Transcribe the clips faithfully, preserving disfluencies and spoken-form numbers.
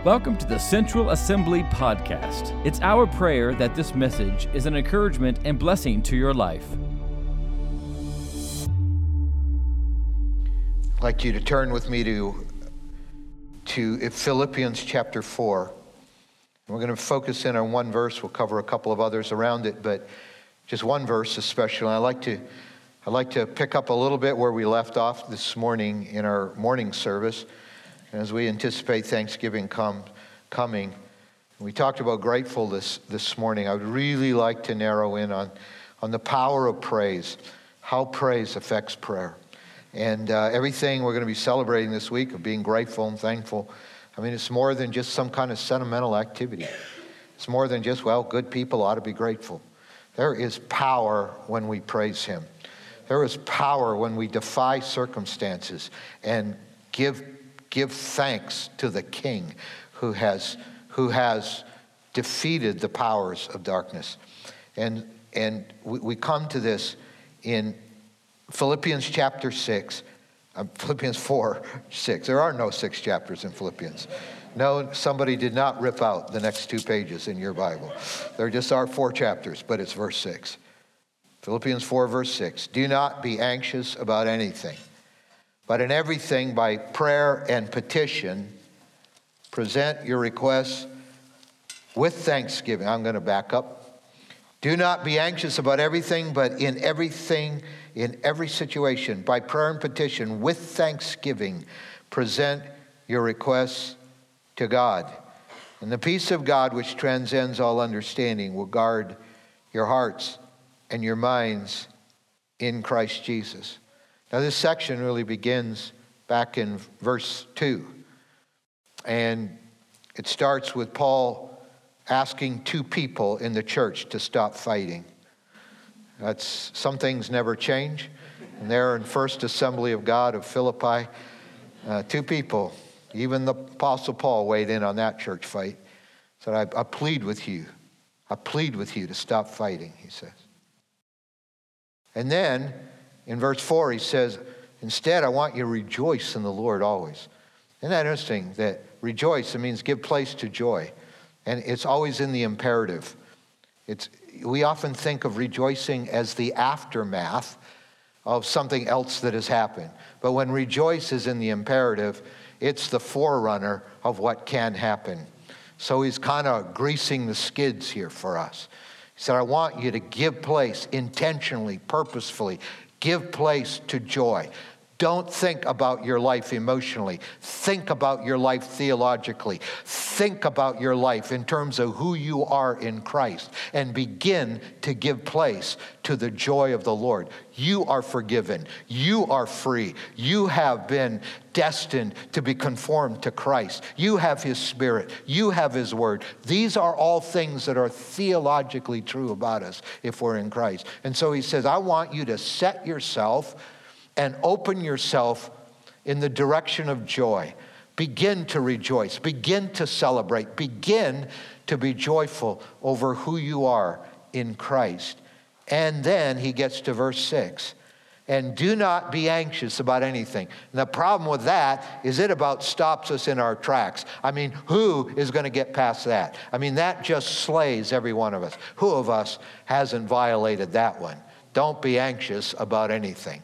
Welcome to the Central Assembly Podcast. It's our prayer that this message is an encouragement and blessing to your life. I'd like you to turn with me to, to Philippians chapter four. We're going to focus in on one verse. We'll cover a couple of others around it, but just one verse especially. I'd like to, I'd like to pick up a little bit where we left off this morning in our morning service. As we anticipate Thanksgiving come, coming, we talked about gratefulness this morning. I would really like to narrow in on, on the power of praise, how praise affects prayer. And uh, everything we're going to be celebrating this week of being grateful and thankful, I mean, it's more than just some kind of sentimental activity. It's more than just, well, good people ought to be grateful. There is power when we praise Him. There is power when we defy circumstances and give Give thanks to the King who has who has defeated the powers of darkness. And and we, we come to this in Philippians chapter six, uh, Philippians four, six. There are no six chapters in Philippians. No, somebody did not rip out the next two pages in your Bible. There just are four chapters, but it's verse six. Philippians four, verse six. Do not be anxious about anything, but in everything, by prayer and petition, present your requests with thanksgiving. I'm going to back up. Do not be anxious about everything, but in everything, in every situation, by prayer and petition, with thanksgiving, present your requests to God. And the peace of God, which transcends all understanding, will guard your hearts and your minds in Christ Jesus. Now, this section really begins back in verse two. And it starts with Paul asking two people in the church to stop fighting. That's, some things never change. And there in First Assembly of God of Philippi, uh, two people, even the Apostle Paul weighed in on that church fight. Said, I, I plead with you. I plead with you to stop fighting, he says. And then, in verse four, he says, instead, I want you to rejoice in the Lord always. Isn't that interesting that rejoice, it means give place to joy. And it's always in the imperative. It's, we often think of rejoicing as the aftermath of something else that has happened. But when rejoice is in the imperative, it's the forerunner of what can happen. So he's kind of greasing the skids here for us. He said, I want you to give place intentionally, purposefully. Give place to joy. Don't think about your life emotionally. Think about your life theologically. Think about your life in terms of who you are in Christ and begin to give place to the joy of the Lord. You are forgiven. You are free. You have been destined to be conformed to Christ. You have His Spirit. You have His Word. These are all things that are theologically true about us if we're in Christ. And so he says, I want you to set yourself and open yourself in the direction of joy. Begin to rejoice. Begin to celebrate. Begin to be joyful over who you are in Christ. And then he gets to verse six. And do not be anxious about anything. And the problem with that is it about stops us in our tracks. I mean, who is going to get past that? I mean, that just slays every one of us. Who of us hasn't violated that one? Don't be anxious about anything.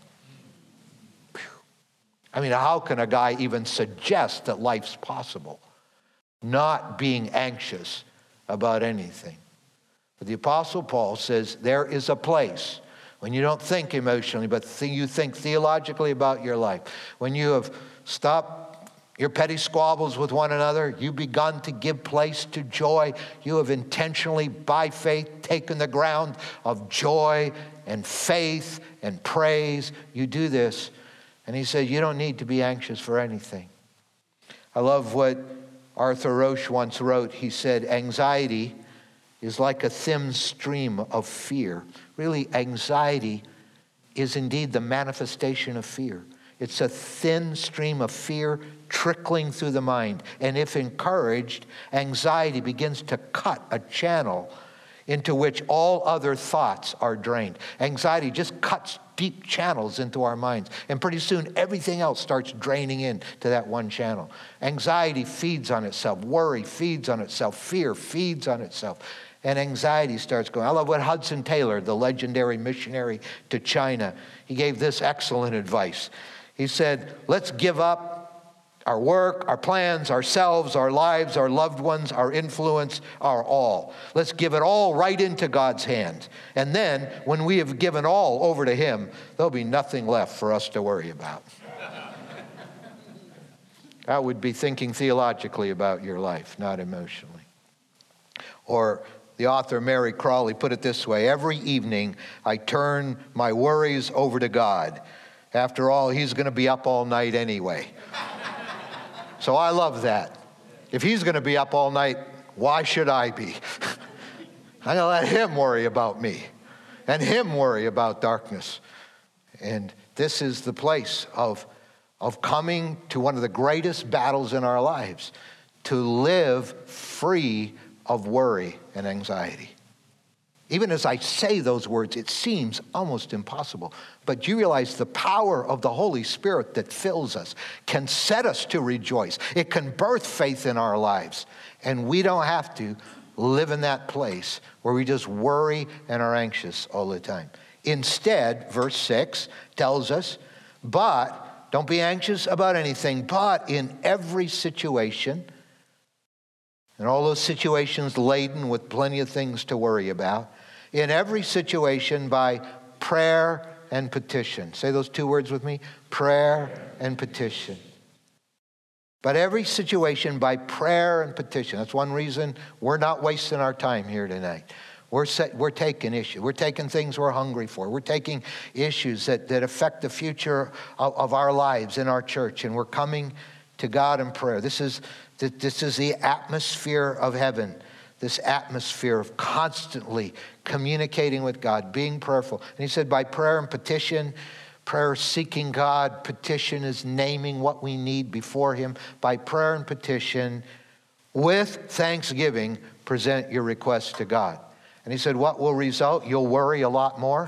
I mean, how can a guy even suggest that life's possible? Not being anxious about anything. But the Apostle Paul says there is a place when you don't think emotionally, but th- you think theologically about your life. When you have stopped your petty squabbles with one another, you've begun to give place to joy. You have intentionally, by faith, taken the ground of joy and faith and praise. You do this. And he said, you don't need to be anxious for anything. I love what Arthur Roche once wrote. He said, anxiety is like a thin stream of fear. Really, anxiety is indeed the manifestation of fear. It's a thin stream of fear trickling through the mind. And if encouraged, anxiety begins to cut a channel into which all other thoughts are drained. Anxiety just cuts deep channels into our minds, and pretty soon everything else starts draining into that one channel. Anxiety feeds on itself. Worry feeds on itself. Fear feeds on itself. And anxiety starts going. I love what Hudson Taylor, the legendary missionary to China, he gave this excellent advice. He said, let's give up our work, our plans, ourselves, our lives, our loved ones, our influence, our all. Let's give it all right into God's hands. And then, when we have given all over to Him, there'll be nothing left for us to worry about. That would be thinking theologically about your life, not emotionally. Or the author Mary Crawley put it this way: every evening I turn my worries over to God. After all, He's going to be up all night anyway. So I love that. If He's going to be up all night, why should I be? I'm going to let Him worry about me and Him worry about darkness. And this is the place of, of coming to one of the greatest battles in our lives, to live free of worry and anxiety. Even as I say those words, it seems almost impossible. But you realize the power of the Holy Spirit that fills us can set us to rejoice. It can birth faith in our lives. And we don't have to live in that place where we just worry and are anxious all the time. Instead, verse six tells us, but don't be anxious about anything, but in every situation, and all those situations laden with plenty of things to worry about, in every situation by prayer and petition. Say those two words with me: prayer and petition. But every situation by prayer and petition. That's one reason we're not wasting our time here tonight. We're, set, we're taking issues. We're taking things we're hungry for. We're taking issues that, that affect the future of, of our lives in our church, and we're coming to God in prayer. This is, this is the atmosphere of heaven. This atmosphere of constantly communicating with God, being prayerful. And he said by prayer and petition, prayer is seeking God, petition is naming what we need before Him. By prayer and petition, with thanksgiving, present your requests to God. And he said, what will result? You'll worry a lot more.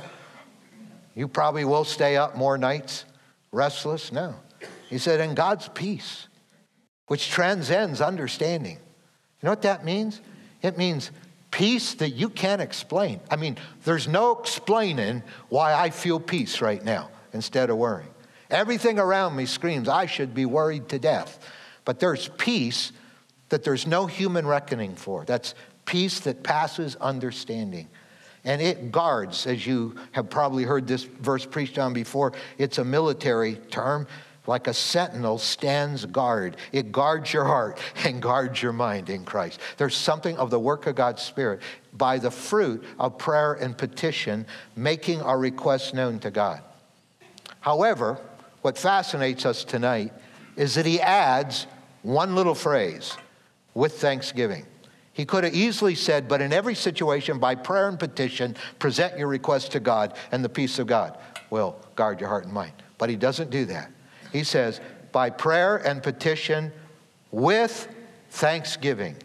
You probably will stay up more nights, restless. No. He said, and God's peace, which transcends understanding. You know what that means? It means peace that you can't explain. I mean, there's no explaining why I feel peace right now instead of worrying. Everything around me screams, I should be worried to death. But there's peace that there's no human reckoning for. That's peace that passes understanding. And it guards, as you have probably heard this verse preached on before, it's a military term. Like a sentinel stands guard. It guards your heart and guards your mind in Christ. There's something of the work of God's Spirit by the fruit of prayer and petition, making our requests known to God. However, what fascinates us tonight is that he adds one little phrase, with thanksgiving. He could have easily said, but in every situation, by prayer and petition, present your request to God, and the peace of God will guard your heart and mind. But he doesn't do that. He says, by prayer and petition, with thanksgiving,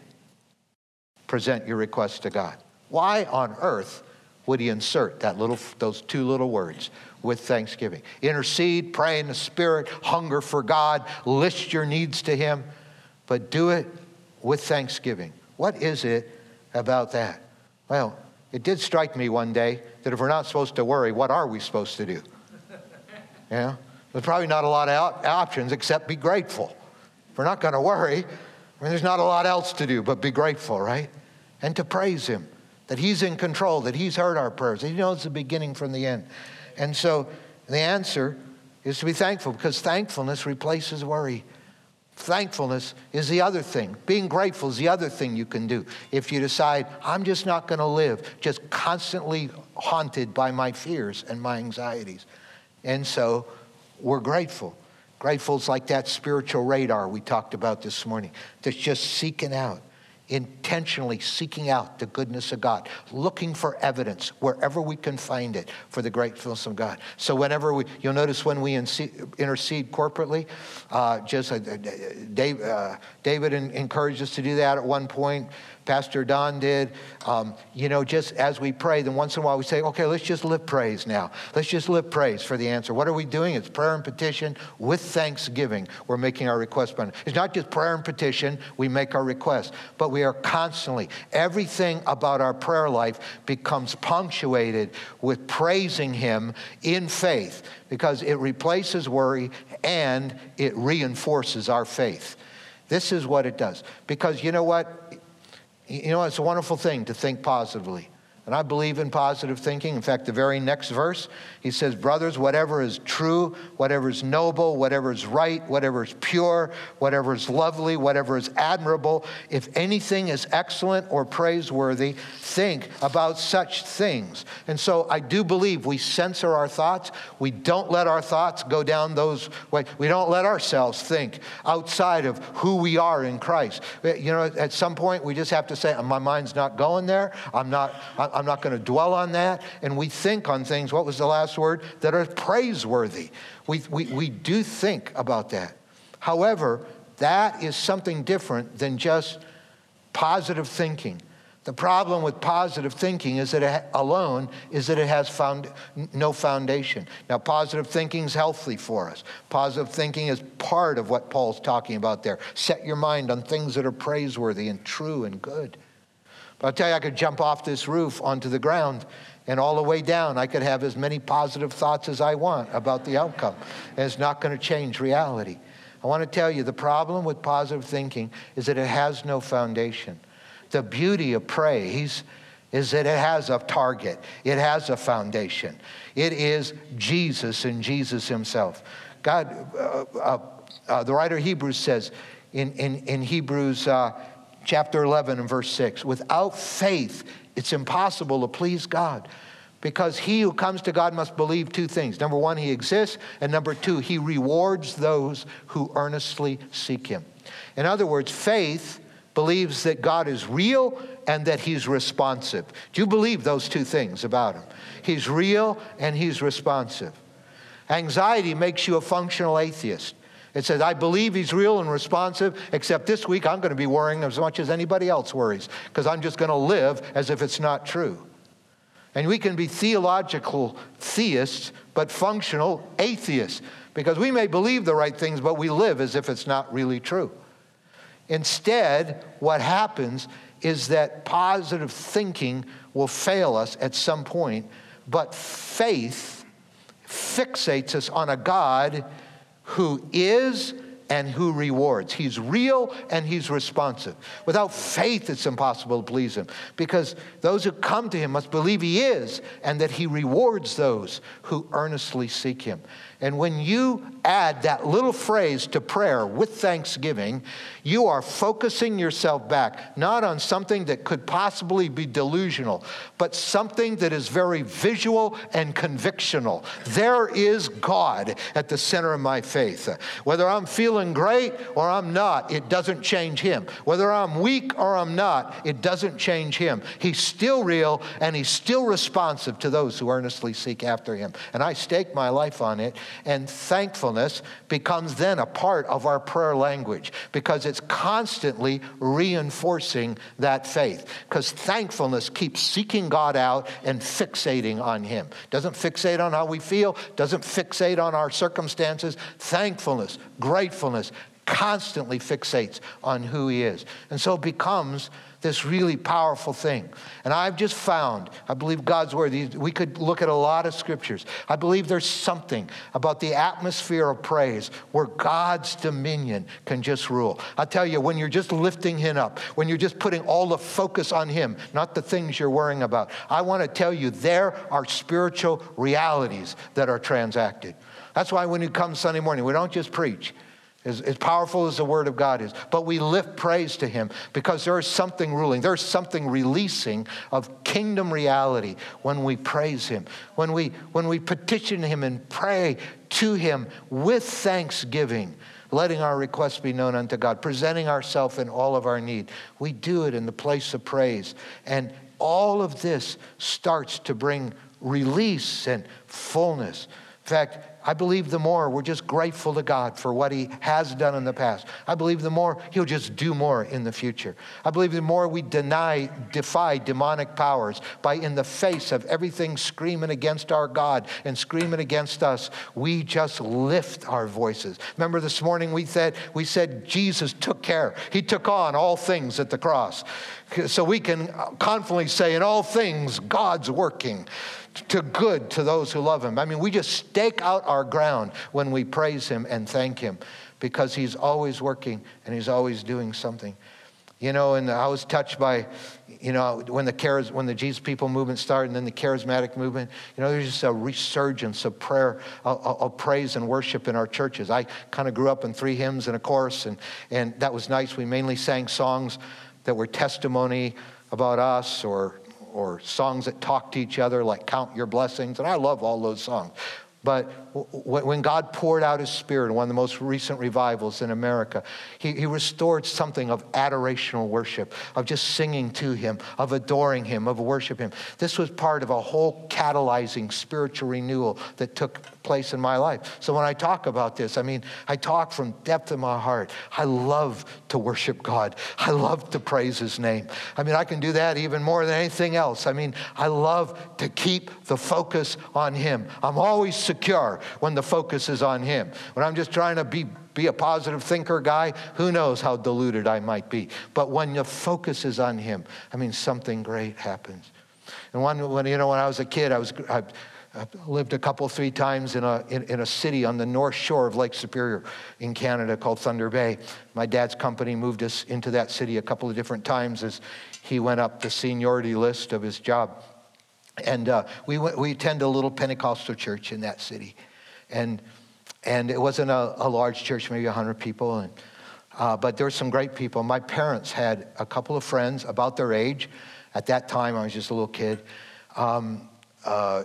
present your requests to God. Why on earth would he insert that little, those two little words, with thanksgiving? Intercede, pray in the Spirit, hunger for God, list your needs to Him, but do it with thanksgiving. What is it about that? Well, it did strike me one day that if we're not supposed to worry, what are we supposed to do? You know? There's probably not a lot of options except be grateful. If we're not going to worry, I mean, there's not a lot else to do but be grateful, right? And to praise Him, that He's in control, that He's heard our prayers, that He knows the beginning from the end. And so the answer is to be thankful, because thankfulness replaces worry. Thankfulness is the other thing. Being grateful is the other thing you can do. If you decide, I'm just not going to live just constantly haunted by my fears and my anxieties. And so we're grateful. Grateful is like that spiritual radar we talked about this morning, that's just seeking out, intentionally seeking out the goodness of God, looking for evidence wherever we can find it for the gratefulness of God. So whenever we, you'll notice when we intercede corporately, uh, just uh, Dave, uh, David encouraged us to do that at one point. Pastor Don did. Um, you know, just as we pray, then once in a while we say, okay, let's just lift praise now. Let's just lift praise for the answer. What are we doing? It's prayer and petition with thanksgiving. We're making our request. It's not just prayer and petition. We make our request, but we are constantly, everything about our prayer life becomes punctuated with praising him in faith, because it replaces worry and it reinforces our faith. This is what it does. Because you know what? You know, it's a wonderful thing to think positively. And I believe in positive thinking. In fact, the very next verse, he says, brothers, whatever is true, whatever is noble, whatever is right, whatever is pure, whatever is lovely, whatever is admirable, if anything is excellent or praiseworthy, think about such things. And so I do believe we censor our thoughts. We don't let our thoughts go down those ways. We don't let ourselves think outside of who we are in Christ. You know, at some point, we just have to say, my mind's not going there. I'm not... I'm not going to dwell on that. And we think on things, what was the last word? That are praiseworthy. We, we, we do think about that. However, that is something different than just positive thinking. The problem with positive thinking is that it alone is that it has found no foundation. Now, positive thinking is healthy for us. Positive thinking is part of what Paul's talking about there. Set your mind on things that are praiseworthy and true and good. But I'll tell you, I could jump off this roof onto the ground, and all the way down, I could have as many positive thoughts as I want about the outcome. And it's not going to change reality. I want to tell you, the problem with positive thinking is that it has no foundation. The beauty of praise is that it has a target. It has a foundation. It is Jesus and Jesus himself. God, uh, uh, uh, the writer of Hebrews says in, in, in Hebrews uh, chapter eleven and verse six, without faith, it's impossible to please God, because he who comes to God must believe two things. Number one, he exists, and number two, he rewards those who earnestly seek him. In other words, faith believes that God is real and that he's responsive. Do you believe those two things about him? He's real and he's responsive. Anxiety makes you a functional atheist. It says, I believe he's real and responsive, except this week I'm going to be worrying as much as anybody else worries, because I'm just going to live as if it's not true. And we can be theological theists, but functional atheists, because we may believe the right things, but we live as if it's not really true. Instead, what happens is that positive thinking will fail us at some point, but faith fixates us on a God who is and who rewards. He's real and he's responsive. Without faith, it's impossible to please him, because those who come to him must believe he is and that he rewards those who earnestly seek him. And when you add that little phrase to prayer with thanksgiving, you are focusing yourself back, not on something that could possibly be delusional, but something that is very visual and convictional. There is God at the center of my faith. Whether I'm feeling great or I'm not, it doesn't change him. Whether I'm weak or I'm not, it doesn't change him. He's still real and he's still responsive to those who earnestly seek after him. And I stake my life on it. And thankfulness becomes then a part of our prayer language, because it's constantly reinforcing that faith. Because thankfulness keeps seeking God out and fixating on him. Doesn't fixate on how we feel, doesn't fixate on our circumstances. Thankfulness, gratefulness constantly fixates on who he is. And so it becomes this really powerful thing. And I've just found, I believe God's word, we could look at a lot of scriptures. I believe there's something about the atmosphere of praise where God's dominion can just rule. I tell you, when you're just lifting him up, when you're just putting all the focus on him, not the things you're worrying about, I want to tell you there are spiritual realities that are transacted. That's why when you come Sunday morning, we don't just preach. As, as powerful as the Word of God is. But we lift praise to him because there is something ruling. There's something releasing of kingdom reality when we praise him. When we, when we petition him and pray to him with thanksgiving, letting our requests be known unto God, presenting ourselves in all of our need. We do it in the place of praise. And all of this starts to bring release and fullness. In fact, I believe the more we're just grateful to God for what he has done in the past. I believe the more he'll just do more in the future. I believe the more we deny, defy demonic powers by in the face of everything screaming against our God and screaming against us, we just lift our voices. Remember this morning we said, we said Jesus took care. He took on all things at the cross. So we can confidently say in all things, God's working to good to those who love him. I mean, we just stake out our ground when we praise him and thank him because he's always working and he's always doing something. You know, and I was touched by, you know, when the charis, when the Jesus People movement started and then the charismatic movement, you know, there's just a resurgence of prayer, of, of praise and worship in our churches. I kind of grew up in three hymns and a chorus, and, and that was nice. We mainly sang songs that were testimony about us or or songs that talk to each other like Count Your Blessings. And I love all those songs. But when God poured out his Spirit in one of the most recent revivals in America, he, he restored something of adorational worship, of just singing to him, of adoring him, of worshiping him. This was part of a whole catalyzing spiritual renewal that took place in my life. So when I talk about this, I mean, I talk from depth of my heart. I love to worship God. I love to praise his name. I mean, I can do that even more than anything else. I mean, I love to keep the focus on him. I'm always secure when the focus is on him. When I'm just trying to be be a positive thinker guy, who knows how deluded I might be. But when the focus is on him, I mean, something great happens. And one, when you know, when I was a kid, I was I, I lived a couple, three times in a in, in a city on the north shore of Lake Superior in Canada called Thunder Bay. My dad's company moved us into that city a couple of different times as he went up the seniority list of his job. And uh, we went, we attended a little Pentecostal church in that city, and and it wasn't a, a large church, maybe a hundred people, and uh, but there were some great people. My parents had a couple of friends about their age. At that time, I was just a little kid. Um, uh,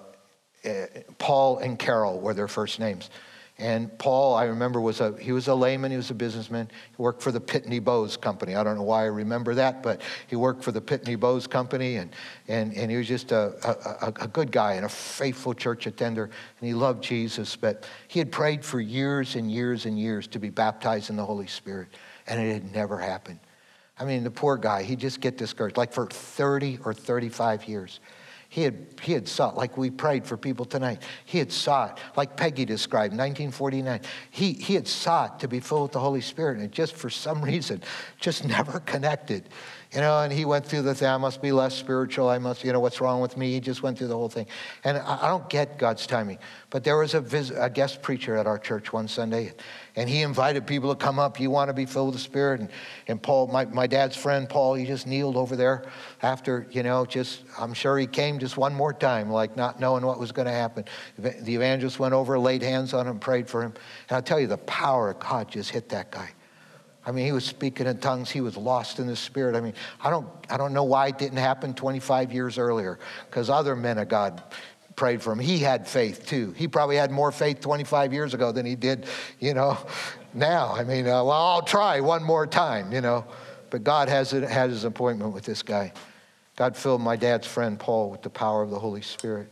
Paul and Carol were their first names. And Paul, I remember, was a he was a layman, he was a businessman. He worked for the Pitney Bowes Company. I don't know why I remember that, but he worked for the Pitney Bowes Company, and and, and he was just a, a, a good guy and a faithful church attender, and he loved Jesus, but he had prayed for years and years and years to be baptized in the Holy Spirit, and it had never happened. I mean, the poor guy, he'd just get discouraged, like for thirty or thirty-five years. He had, he had sought, like we prayed for people tonight, he had sought, like Peggy described, nineteen forty-nine, he, he had sought to be filled with the Holy Spirit, and it just for some reason, just never connected. You know, and he went through the thing, I must be less spiritual, I must, you know, what's wrong with me? He just went through the whole thing. And I, I don't get God's timing, but there was a, vis, a guest preacher at our church one Sunday, and he invited people to come up. You want to be filled with the Spirit? And, and Paul, my, my dad's friend, Paul, he just kneeled over there after, you know, just, I'm sure he came just one more time, like not knowing what was going to happen. The evangelist went over, laid hands on him, prayed for him. And I'll tell you, the power of God just hit that guy. I mean, he was speaking in tongues. He was lost in the Spirit. I mean, I don't, I don't know why it didn't happen twenty-five years earlier, because other men of God prayed for him. He had faith too. He probably had more faith twenty-five years ago than he did, you know, now. I mean, uh, well, I'll try one more time, you know. But God has it, had his appointment with this guy. God filled my dad's friend Paul with the power of the Holy Spirit,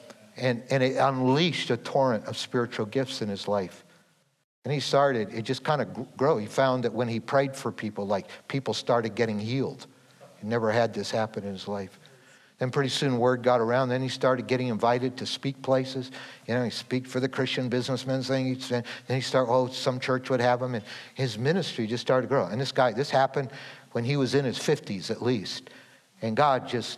and and it unleashed a torrent of spiritual gifts in his life. And he started, it just kind of grew. He found that when he prayed for people, like people started getting healed. He never had this happen in his life. Then pretty soon word got around. Then he started getting invited to speak places. You know, he speak for the Christian businessmen thing. Then he started, oh, some church would have him. And his ministry just started to grow. And this guy, this happened when he was in his fifties at least. And God just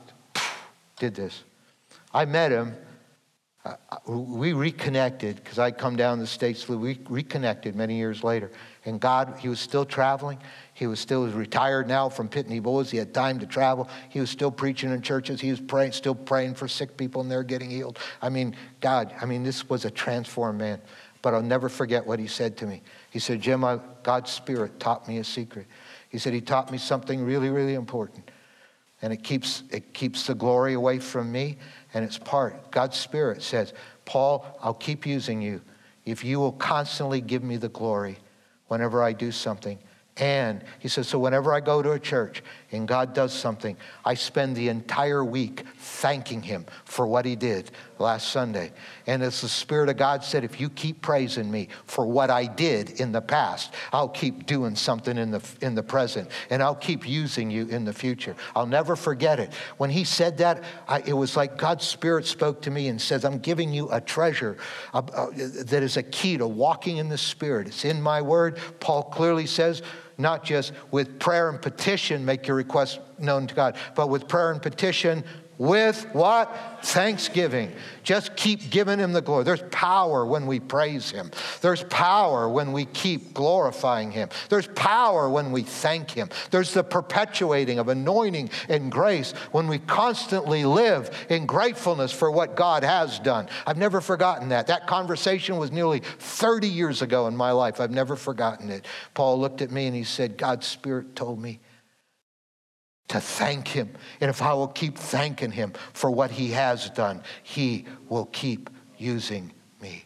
did this. I met him. Uh, we reconnected because I'd come down to the States. We reconnected many years later. And God, he was still traveling. He was still retired now from Pitney Bowes. He had time to travel. He was still preaching in churches. He was praying, still praying for sick people, and they're getting healed. I mean, God, I mean, this was a transformed man. But I'll never forget what he said to me. He said, Jim, I, God's Spirit taught me a secret. He said, he taught me something really, really important. And it keeps, it keeps the glory away from me. And it's part, God's Spirit says, Paul, I'll keep using you if you will constantly give me the glory whenever I do something And he says, so whenever I go to a church and God does something, I spend the entire week thanking him for what he did last Sunday. And as the Spirit of God said, if you keep praising me for what I did in the past, I'll keep doing something in the in the present, and I'll keep using you in the future. I'll never forget it. When he said that, I, it was like God's Spirit spoke to me and says, I'm giving you a treasure uh, uh, that is a key to walking in the Spirit. It's in my word. Paul clearly says, not just with prayer and petition, make your request known to God, but with prayer and petition, with what? Thanksgiving. Just keep giving him the glory. There's power when we praise him. There's power when we keep glorifying him. There's power when we thank him. There's the perpetuating of anointing and grace when we constantly live in gratefulness for what God has done. I've never forgotten that. That conversation was nearly thirty years ago in my life. I've never forgotten it. Paul looked at me and he said, God's Spirit told me to thank him. And if I will keep thanking him for what he has done, he will keep using me.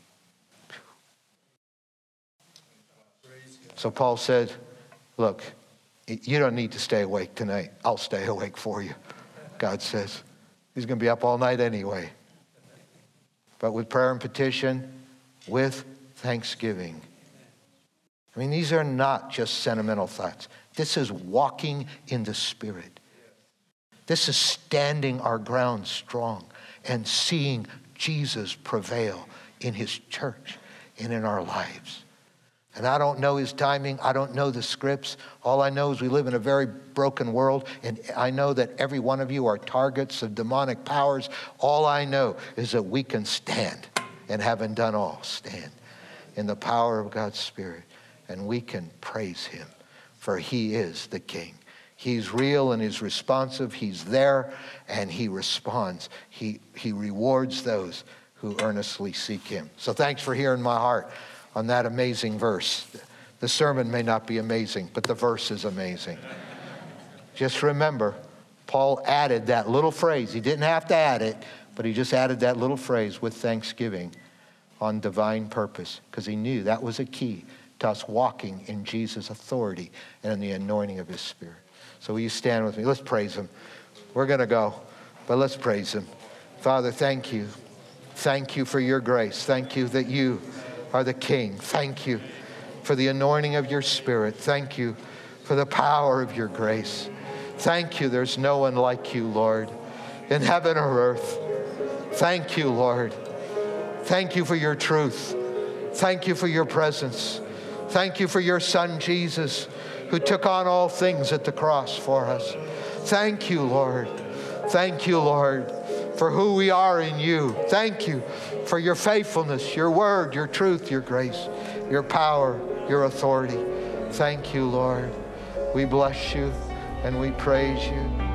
So Paul said, look, you don't need to stay awake tonight. I'll stay awake for you. God says, he's going to be up all night anyway. But with prayer and petition, with thanksgiving. I mean, these are not just sentimental thoughts. This is walking in the Spirit. This is standing our ground strong and seeing Jesus prevail in his church and in our lives. And I don't know his timing. I don't know the scripts. All I know is we live in a very broken world, and I know that every one of you are targets of demonic powers. All I know is that we can stand, and having done all, stand in the power of God's Spirit, and we can praise him. For he is the King. He's real and he's responsive. He's there and he responds. He, he rewards those who earnestly seek him. So thanks for hearing my heart on that amazing verse. The sermon may not be amazing, but the verse is amazing. Just remember, Paul added that little phrase. He didn't have to add it, but he just added that little phrase, with thanksgiving, on divine purpose, because he knew that was a key to us walking in Jesus' authority and in the anointing of his Spirit. So will you stand with me? Let's praise him. We're going to go, but let's praise him. Father, thank you. Thank you for your grace. Thank you that you are the King. Thank you for the anointing of your Spirit. Thank you for the power of your grace. Thank you. There's no one like you, Lord, in heaven or earth. Thank you, Lord. Thank you for your truth. Thank you for your presence. Thank you for your Son, Jesus, who took on all things at the cross for us. Thank you, Lord. Thank you, Lord, for who we are in you. Thank you for your faithfulness, your word, your truth, your grace, your power, your authority. Thank you, Lord. We bless you and we praise you.